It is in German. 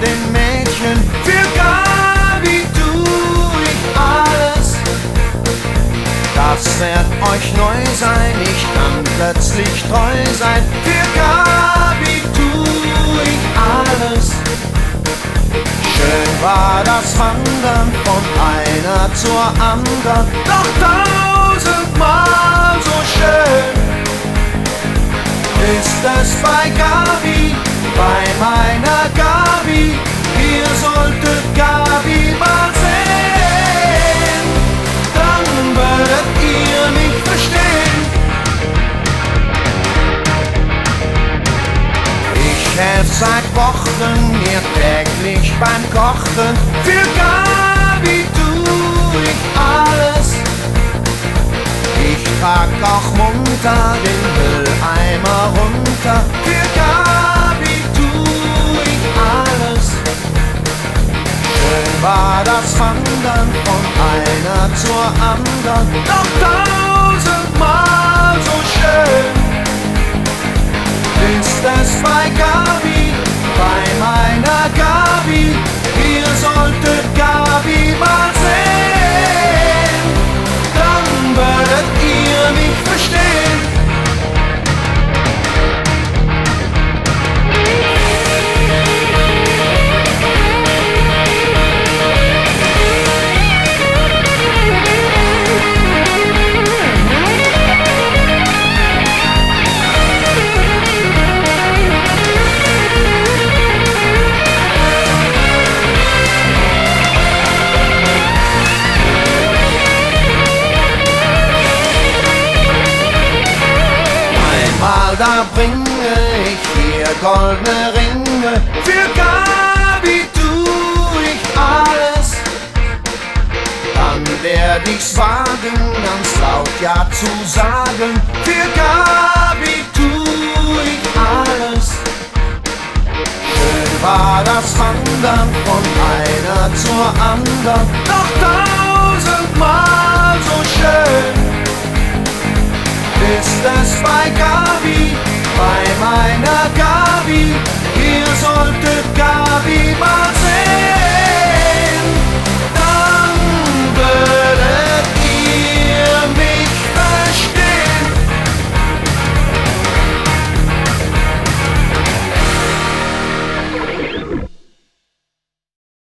den Mädchen. Für Gabi tu ich alles. Das wird euch neu sein, ich kann plötzlich treu sein. Für Gabi tu ich alles. Schön war das Wandern von einer zur anderen, doch tausendmal so schön ist es bei Gabi, bei meiner Gabi. Ihr solltet Gabi mal sehen, dann werdet ihr mich verstehen. Ich helf seit Wochen mir täglich beim Kochen. Für Gabi tu ich alles. Ich trag auch munter den Mülleimer runter. Für Gabi tu ich alles. Schön war das Wandern von einer zur anderen, doch tausendmal so schön ist es bei Gabi, bei meiner Gabi. Ihr solltet Gabi mal sehen, dann werdet ihr mich verstehen. Da bringe ich ihr goldene Ringe. Für Gabi tu ich alles. Dann werd ich's wagen, ganz laut ja zu sagen. Für Gabi tu ich alles. Schön war das Wandern von einer zur anderen, doch